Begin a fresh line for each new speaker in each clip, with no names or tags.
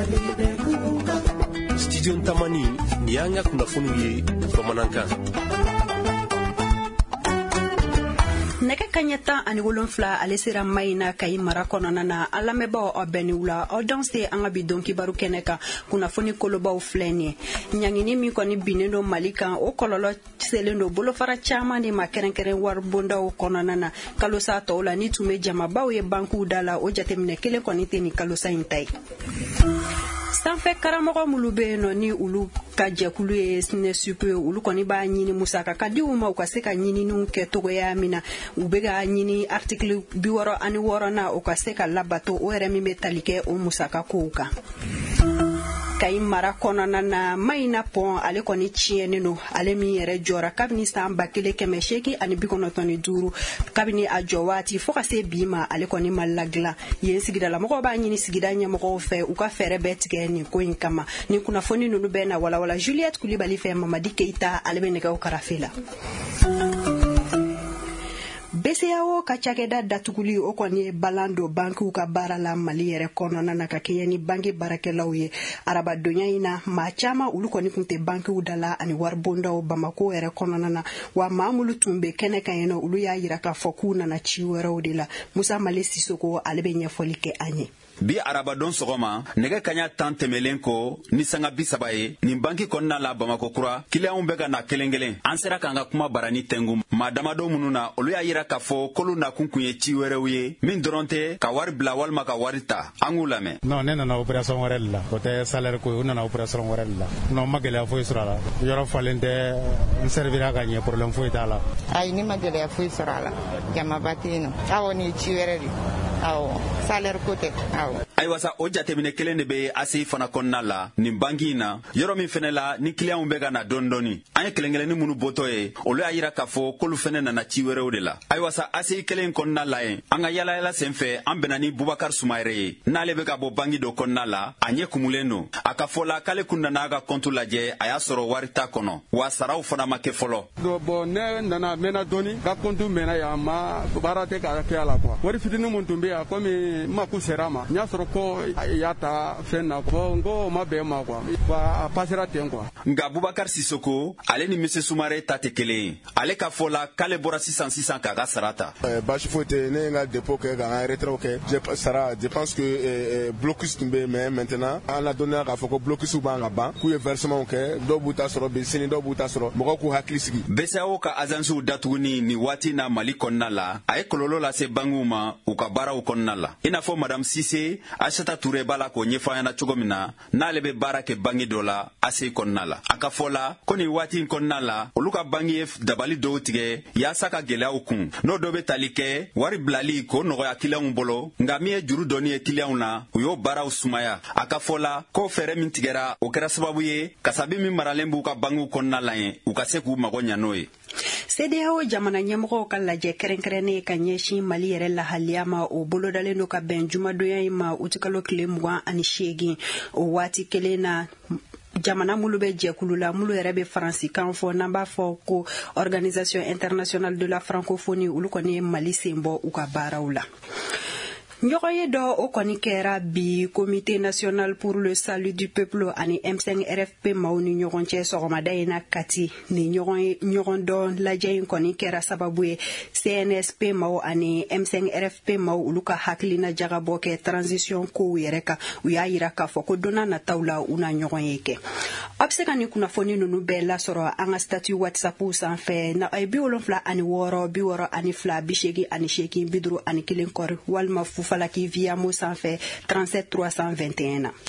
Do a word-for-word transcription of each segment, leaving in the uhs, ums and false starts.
Studio Ntamani ni y'an ka kunnafoni ye bamanankan.
Nɛgɛ kaɲɛ tan ani wolonfila ale sera Mayina Kayi mara kɔnɔna na a lamɛnbaaw aw bɛɛ ni wula aw danse an ka bi don kibaru kɛnɛ kan kunnafoni kolobaw filɛ nin ye ɲangini min kɔni binnen don Mali kan o kɔlɔlɔ selen don bolofara caman de ma kɛrɛnkɛrɛn wari bondaw kɔnɔna na kalosa tɔw la ni tun bɛ jamabaw ye bankiw da la o jateminɛ kelen kɔni tɛ ni kalosa in ta ye. Sanfɛ karamɔgɔ minnu bɛ yen nɔ ni olu ka jɛkulu ye SNESUP olu kɔni b'a ɲini musaka ka di u ma u ka se ka ɲininiw kɛ togoya min na u bɛ ka ɲini article bi wɔɔrɔ ani wɔɔrɔ na u ka se ka labato o yɛrɛ min bɛ tali kɛ o musaka kow kan. Kayi mara kɔnɔna na Mayina pɔn ale kɔni tiɲɛnen don ale min yɛrɛ jɔra kabini san ba kelen kɛmɛ seegin ani bi kɔnɔntɔn ni duuru kabini a jɔ waati fo ka se bi ma ale kɔni ma ladilan yen sigidalamɔgɔw b'a ɲini sigida ɲɛmɔgɔw fɛ u ka fɛɛrɛ bɛɛ tigɛ nin ko in kama nin kunnafoni ninnu bɛɛ na walawala Juliette Kulibali fɛ Mamadi Keita ale bɛ nɛgɛw karafe la. B C E A O ka cakɛda datuguli o kɔni ye balan don bankiw ka baara la Mali yɛrɛ kɔnɔna na ka kɛɲɛ ni banki baarakɛlaw ye arabadonya in na maa caman olu kɔni kun tɛ bankiw da la ani waribondaw Bamako yɛrɛ kɔnɔna na wa maa minnu tun bɛ kɛnɛ kan yen nɔ olu y'a yira k'a fɔ k'u nana ci wɛrɛw de la Musa Male Sisoko ale bɛ ɲɛfɔli kɛ an ye.
Bi arabadon sɔgɔma nɛgɛ kaɲa tan tɛmɛlen ko ni sanga bi saba ye nin banki kɔnɔna la Bamako kura kiliyanw bɛ ka na kelen kelen an sera k'an ka kuma barani tɛngu maa damadɔ minnu na olu y'a yira k'a fɔ k'olu nakun kun ye ci wɛrɛw ye min dɔrɔn tɛ ka wari bila walima ka wari ta an k'u lamɛn.
Non ne nana opération wɛrɛ de la o tɛ salaire ko ye u nana opération wɛrɛ de la non ma gɛlɛya foyi sɔrɔ a la yɔrɔ falen tɛ n servira ka ɲɛ problème foyi t'a la.
Ayi ne ma gɛlɛya foyi sɔrɔ a la jamaba tɛ yen nɔ awɔ ni ci wɛrɛ de awɔ salaire ko tɛ awɔ.
Ayiwa sa o jateminɛ kelen de bɛ A C I fana kɔnɔna la nin banki in na yɔrɔ min fɛnɛ la ni kiliyanw bɛ ka na dɔɔni dɔɔni an ye kelen kelenni minnu bɔtɔ ye olu y'a yira k'a fɔ k'olu fɛnɛ nana ci wɛrɛw de la. Ayiwa sa A C I kelen kɔnɔna la yen an ka yala yala senfɛ an bɛnna ni Bubakar Sumayɛrɛ ye n'ale bɛ ka bɔ banki dɔ kɔnɔna la a ɲɛ kumulen don a ka fɔ la k'ale kun nana a ka compte lajɛ a y'a sɔrɔ wari t'a kɔnɔ wa saraw fana ma kɛ fɔlɔ.
Bon ne nana mɛnna dɔɔni ka compte mɛnna yan ma baara tɛ ka kɛ a la quoi wari fitinin mun tun bɛ yan komi ma kun sera ma n y'a sɔrɔ ko y'a ta fɛn na ko n ko ma bɛn ma quoi a passera ten quoi.
Nka Bubakar Sisoko ale ni Monsieur Soumaré ta tɛ kelen ye ale ka fɔ la k'ale bɔra sisan sisan k'a ka sara ta.
Baasi foyi tɛ ne ye n ka dépôt kɛ ka n ka retraite kɛ sara je pense que blocus tun bɛ mais maintenant an ladɔnniya k'a fɔ ko blocus b'an ka ban k'u ye versement kɛ dɔw b'u ta sɔrɔ bi sini dɔw b'u ta sɔrɔ mɔgɔw k'u hakili sigi.
B C E A O ka agences datuguni nin waati na Mali kɔnɔna la a ye kɔlɔlɔ lase bankiw ma u ka baaraw kɔnɔna la i n'a fɔ Madame Cissé Aïssata Touré b'a la k'o ɲɛfɔ an ɲɛna cogo min na n'ale bɛ baara kɛ banki dɔ la A C I kɔnɔna la a ka fɔ la ko nin waati in kɔnɔna la olu ka banki ye dabali dɔw tigɛ yaasa ka gɛlɛyaw kun n'o dɔ bɛ tali kɛ wari bilali k'o nɔgɔya kiliyanw bolo nka min ye juru dɔɔni ye kiliyanw na u y'o baaraw sumaya a ka fɔ la ko fɛɛrɛ min tigɛra o kɛra sababu ye kasabi min maralen b'u ka bankiw kɔnɔna la yen u ka se k'u mago ɲa n'o ye.
C D A O jamana ɲɛmɔgɔw ka lajɛ kɛrɛnkɛrɛnnen ka ɲɛsin Mali yɛrɛ lahaliya ma o bolodalen don ka bɛn jumadonya in ma uti kalo tile mugan ani seegin o waati kelen na jamana mulu bɛ jɛkulu la mulu yɛrɛ bɛ faransikan fɔ n'an b'a fɔ ko Organisation Internationale de la Francophonie olu kɔni ye Mali sen bɔ u ka baaraw la. ɲɔgɔnye dɔ o kɔni kɛra bi Comité national pour le salut du peuple ani M cinq R F P maaw ni ɲɔgɔn cɛ sɔgɔmada in na Kati ni ɲɔgɔn ɲɔgɔn dɔn lajɛ in kɔni kɛra sababu ye C N S P maaw ani M cinq R F P maaw olu ka hakilina jagabɔ kɛ transition kow yɛrɛ kan u y'a yira k'a fɔ ko donna nataw la u na ɲɔgɔn ye kɛ. A bɛ se ka nin kunnafoni ninnu bɛɛ lasɔrɔ an ka statut WhatsApp sanfɛ na a ye bi wolonfila ani wɔɔrɔ bi wɔɔrɔ ani fila bi seegin ani seegin bi duuru ani kelen kɔri walima Falaki via mo sanfɛ trente-sept trois cent vingt et un na.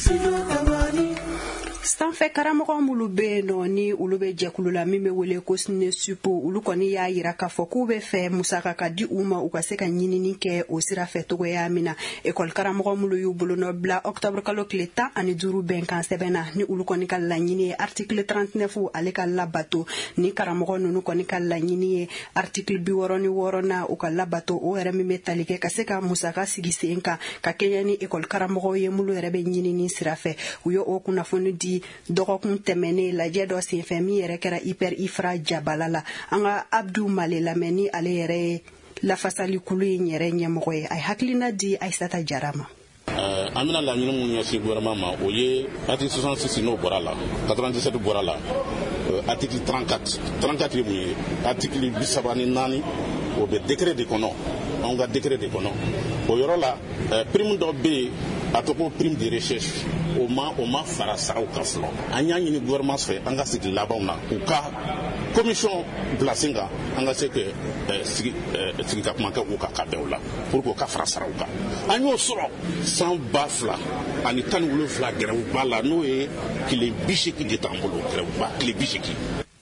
Sanfɛ karamɔgɔ minnu bɛ yen nɔ ni olu bɛ jɛkulu la min bɛ wele ko SNESUP olu kɔni y'a yira k'a fɔ k'u bɛ fɛ musaka ka di u ma u ka se ka ɲinini kɛ o sira fɛ togoya min na école karamɔgɔ minnu y'u bolo nɔ bila octobre kalo tile tan ani duuru bɛnkan sɛbɛn na ni olu kɔni ka laɲini ye article trente-neuf ale ka labato ni karamɔgɔ ninnu kɔni ka laɲini ye article bi wɔɔrɔ ni wɔɔrɔ na u ka labato o yɛrɛ min bɛ tali kɛ ka se ka musaka sigi sen kan ka kɛɲɛ ni école karamɔgɔw ye minnu yɛrɛ bɛ ɲinini sira fɛ u ye o kunnafoni di dɔgɔkun tɛmɛnen lajɛ dɔ senfɛ min yɛrɛ kɛra Hyper Ifra Jabala la an ka Abdou Male lamɛn ni ale yɛrɛ ye lafasali kulu in yɛrɛ ɲɛmɔgɔ ye a ye hakilina di Aïssata Jara ma.
Euh, an bɛna laɲini mun ɲɛsin gouvernement ma o ye article soixante-six n'o bɔra la quatre-vingt-dix-sept bɔra la article trente-quatre trente-quatre ye mun ye article bi saba ni naani o bɛ décret de kɔnɔ anw ka décret de kɔnɔ o yɔrɔ la prime dɔ bɛ yen a tɔgɔ prime de recherche o ma o ma fara saraw kan fɔlɔ an y'a ɲini gouvernement fɛ an ka sigi labanw na u ka commission bila sen kan an ka se ka sigi sigi ka kuma kɛ u ka ka bɛn o la pour que o ka fara saraw kan an y'o sɔrɔ san ba fila ani tan ni wolonwula gɛrɛwba la n'o ye tile bi seegin de t'an bolo gɛrɛwba tile bi seegin.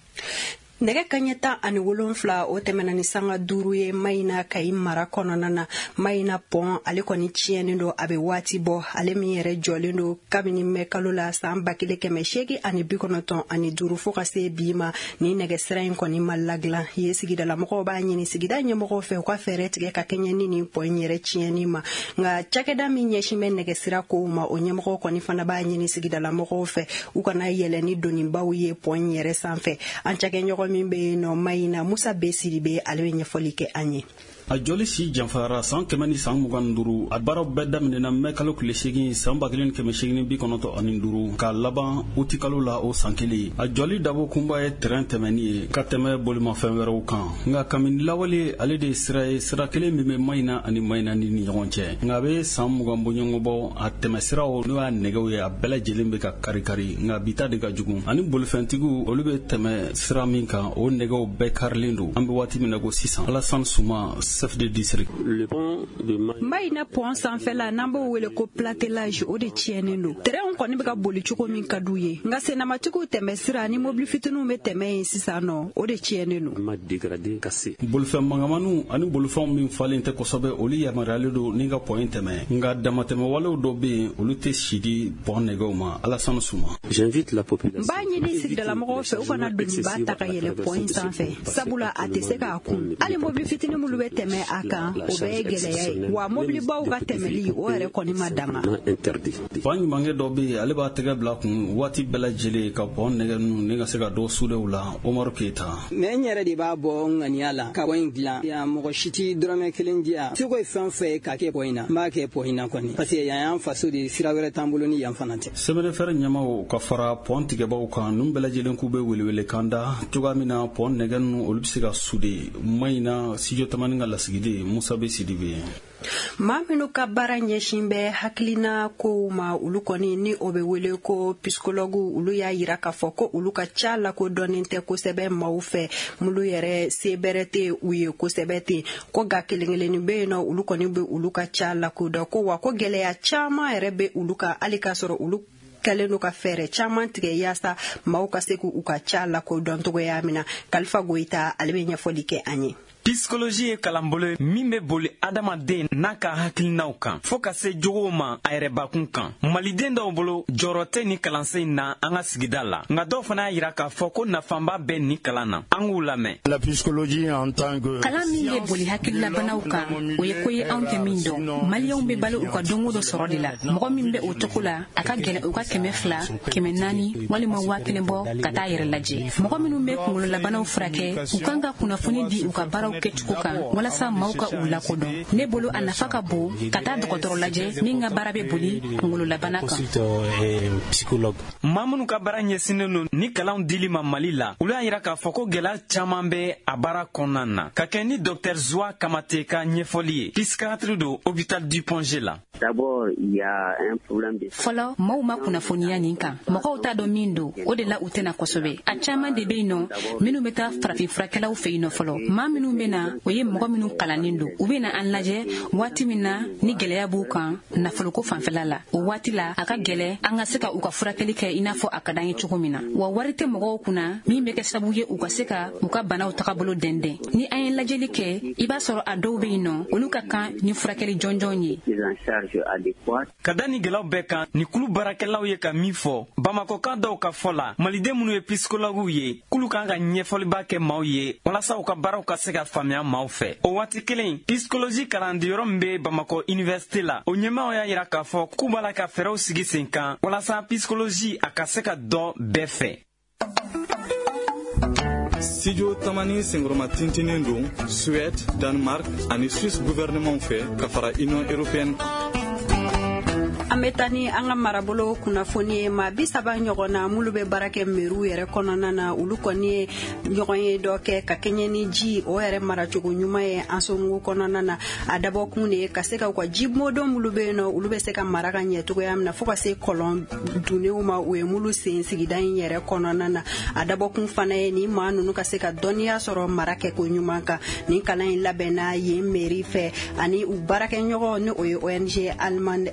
nɛgɛ kaɲɛ tan ani wolonfila o tɛmɛna ni sanga duuru ye Mayina Kayi mara kɔnɔna na. Mayina pɔn ale kɔni tiɲɛnen don a bɛ waati bɔ ale min yɛrɛ jɔlen don kabini mɛn kalo la san ba kelen kɛmɛ seegin ani bi kɔnɔntɔn ani duuru fo ka se bi ma ni nɛgɛsira in kɔni ma ladilan ye sigidalamɔgɔw b'a ɲini sigida ɲɛmɔgɔw fɛ u ka fɛɛrɛ tigɛ ka kɛɲɛ ni nin pɔn yɛrɛ tiɲɛni ma nka cakɛda min ɲɛsin bɛ nɛgɛsira kow ma o ɲɛmɔgɔw kɔni fana b'a ɲini sigidalamɔgɔw fɛ u kana yɛlɛ ni donibaw ye pɔn yɛrɛ sanfɛ. An cakɛɲɔgɔn min bɛ yen nɔ Mayina Musa Besiri bɛ ale bɛ ɲɛfɔli kɛ an ye.
a jɔli si janfara san kɛmɛ ni san mugan ni duuru a baaraw bɛɛ daminɛna mɛ kalo tile seegin san ba kelen kɛmɛ seegin bi kɔnɔntɔn ani duuru k'a laban uti kalo la o san kelen a jɔli dabo kunba ye terɛn tɛmɛni ye ka tɛmɛ bolimafɛn wɛrɛw kan nka kabini lawale ale de sira ye sira kelen min bɛ Mayina ani Mayina ni ni ɲɔgɔn cɛ nka a bɛ san mugan bɔɲɔgɔn bɔ a tɛmɛ siraw n'o y'a nɛgɛw ye a bɛɛ lajɛlen bɛ ka kari-kari nka bita de ka jugu ani bolifɛntigiw olu bɛ tɛmɛ sira min kan o nɛgɛw bɛɛ karilen don an bɛ waati min na ko sisan Alassane Souma chef de district.
Mayina pɔn sanfɛla n'an b'o wele ko platelage o de tiɲɛnen don terɛnw kɔni bɛ ka boli cogo min ka d'u ye nka senamatigiw tɛmɛ sira ni mobili fitininw bɛ tɛmɛ yen sisan nɔ o de tiɲɛnen don.
bolifɛn mangamaniw ani bolifɛnw min falen tɛ kosɛbɛ olu yamaruyalen don ni ka pɔn tɛmɛ nka damatɛmɛwalew dɔ bɛ yen olu tɛ sidi pɔn nɛgɛw ma. Alassane Souma.
n b'a ɲini sigidalamɔgɔw fɛ u kana doniba ta ka yɛlɛ pɔn sanfɛ sabula a tɛ se k'a kun hali mobili fitinin minnu bɛ tɛmɛ a kan o bɛɛ ye gɛlɛya ye wa mobilibaw ka tɛmɛli o yɛrɛ kɔni ma danga.
fa ɲumankɛ dɔ bɛ yen ale b'a tɛgɛ bila kun waati bɛɛ lajɛlen ka pɔn nɛgɛ ninnu ni ka se ka dɔ sudew la Umaru Keyita.
mɛ n yɛrɛ de b'a bɔ ŋaniya la ka pɔn dilan yan mɔgɔ si tɛ dɔrɔmɛ kelen di yan seko ye fɛn fɛn ka kɛ pɔn in na n b'a kɛ pɔn in na kɔni parce que yan y'an faso de sira wɛrɛ t'an bolo ni yan fana tɛ.
sɛbɛnɛfɛrɛ ɲɛmaw ka fara pɔn tigɛbaw kan ninnu bɛɛ lajɛlen k'u bɛ welewele kan da cogoya min na pɔn nɛgɛ ninnu olu bɛ se ka sude Mayina studio tamani ka lasigiden Musa Besiri bɛ yen.
maa minnu ka baara ɲɛsin bɛ hakilina kow ma olu kɔni ni o bɛ wele ko psychologue olu y'a yira k'a fɔ ko olu ka ca lakodɔnnen tɛ kosɛbɛ maaw fɛ minnu yɛrɛ se bɛrɛ tɛ u ye kosɛbɛ ten ko nka kelen kelennin bɛ yen nɔ olu kɔni bɛ olu ka ca lakodɔn ko wa ko gɛlɛya caman yɛrɛ bɛ olu kan hali k'a sɔrɔ olu kɛlen don ka fɛɛrɛ caman tigɛ yaasa maaw ka se k'u ka ca lakodɔn cogoya min na. Kalifa Goyita ale bɛ ɲɛfɔli kɛ an ye.
Psychologie ye kalanbolo min bɛ boli adamaden n'a ka hakilinaw kan fo ka se jogow ma a yɛrɛbakun kan. Maliden dɔw bolo jɔrɔ tɛ ni kalansen in na an ka sigida la nka dɔw fana y'a yira k'a fɔ ko nafanba bɛ nin kalan na an k'u lamɛn.
La psychologie en tant que
kalan min bɛ boli hakililabanaw kan o ye ko ye anw tɛ min dɔn maliyɛnw bɛ balo u ka dongo dɔ sɔrɔ de la mɔgɔ min bɛ o cogo la a ka gɛlɛn u ka kɛmɛ fila kɛmɛ naani walima waa kelen bɔ ka taa yɛrɛ lajɛ mɔgɔ minnu bɛ kunkololabanaw furakɛ u kan ka kunnafoni di u ka baaraw kɛcogo kan walasa maaw ka u lakodɔn ne bolo a nafa ka bon ka taa dɔgɔtɔrɔ lajɛ min ka baara bɛ boli kunkololabana kan.
maa minnu ka baara ɲɛsinnen don ni kalanw dili ma Mali la olu y'a yira k'a fɔ ko gɛlɛya caman bɛ a baara kɔnɔna na ka kɛ ni docteur Zoua Kamate ka ɲɛfɔli ye psychiatre do hôpital du Pongé la.
fɔlɔ maaw ma kunnafoniya nin kan mɔgɔw t'a dɔn min don o de la u tɛna kosɛbɛ a caman de bɛ yen nɔ minnu bɛ taa farafinfurakɛlaw fɛ yen nɔ fɔlɔ maa minnu bɛ na o ye mɔgɔ minnu kalannen don u bɛ na an lajɛ waati min na ni gɛlɛya b'u kan nafoloko fanfɛla la o waati la a ka gɛlɛ an ka se ka u ka furakɛli kɛ i n'a fɔ a ka d'an ye cogo min na wa wari tɛ mɔgɔw kunna min bɛ kɛ sababu ye u ka se ka u ka banaw tagabolo dɛndɛn ni an ye lajɛli kɛ i b'a sɔrɔ a dɔw bɛ yen nɔ olu ka kan ni furakɛli jɔnjɔn ye.
ka da ni gɛlɛyaw bɛɛ kan ni kulu baarakɛlaw ye ka min fɔ bamakɔka dɔw ka fɔ la maliden minnu ye psychologues ye k'olu kan ka ɲɛfɔliba kɛ maaw ye walasa u ka baaraw ka se ka faamuya maaw fɛ o waati kelen psychologie kalandiyɔrɔ min bɛ Bamakɔ université la o ɲɛmaaw y'a yira k'a fɔ k'u b'a la ka fɛɛrɛw sigi sen kan walasa psychologie a ka se ka dɔn bɛɛ fɛ.
Studio Tamani sengoroma tintinin don Suède, Danemark ani Suisse gouvernement fɛ ka fara Union européenne.
Ametani anga marabolo kunnafoni ye ma bi saba ɲɔgɔnna mulu be baara kɛ meriw yɛrɛ kɔnɔna na olu kɔni ye ɲɔgɔn ye dɔ kɛ ka kɛɲɛ ni ji o yɛrɛ maracogo ɲuman ye an songu kɔnɔna na a dabɔkun de ye ka se ka u ka ji modon mulu be yen nɔ olu be se ka mara ka ɲɛ cogoya min na fo ka se kɔlɔn dunnew ma o ye mulu sen sigida in yɛrɛ kɔnɔna na a dabɔkun fana ye ni maa nunu ka se ka dɔnniya sɔrɔ mara kɛko ɲuman kan nin kalan in labɛnna yen meri fɛ ani u baarakɛɲɔgɔn ni o ye O N G Allemande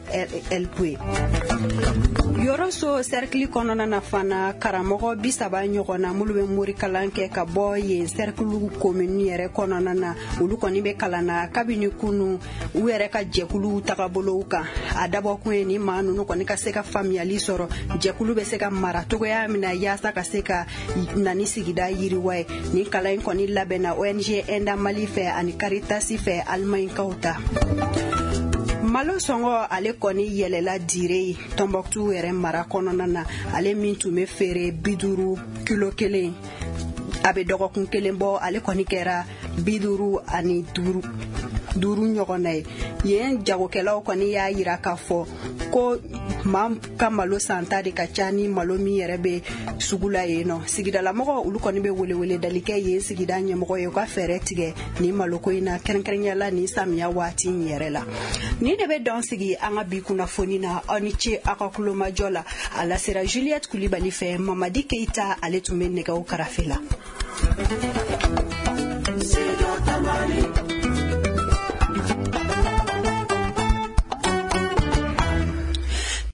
Yoroso cercle kɔnɔna na fana karamɔgɔ bi saba ɲɔgɔnna mulu be mori kalan kɛ ka bɔ yen cercle commune yɛrɛ kɔnɔna na olu kɔni be kalanna kabini kunu u yɛrɛ ka jɛkulu tagabolow kan a dabɔkun ye ni maa nunu kɔni ka se ka faamuyali sɔrɔ jɛkulu be se ka mara togoya min na yaasa ka se ka na ni sigida yiriwa ye ni kalan in kɔni labɛnna O N G Enda Mali fɛ ani Caritas fɛ Alimaɲikaw ta. Malo sɔngɔ ale kɔni yɛlɛla dire Tombouctou yɛrɛ mara kɔnɔna na ale min tun be feere biduru kilo kelen a be dɔgɔkun kelen bɔ ale kɔni kɛra biduru ani duru duru ɲɔgɔnna ye yen jagokɛlaw kɔni y'a yira k'a fɔ ko maa ka malo santa de ka ca ni malo min yɛrɛ be sugu la yen nɔ sigidalamɔgɔ olu kɔni be welewele dalikɛ yen sigida ɲɛmɔgɔ ye u ka fɛɛrɛ tigɛ ni maloko in na kɛrɛnkɛrɛnyala ni samiya waati in yɛrɛ la ni de be dɔn sigi an ka bi kunnafoni na aw ni ce aw ka kulomajɔ la a lasera Juliette Kulibali fɛ Mamadi Keita ale tun be nɛgɛw karafe la.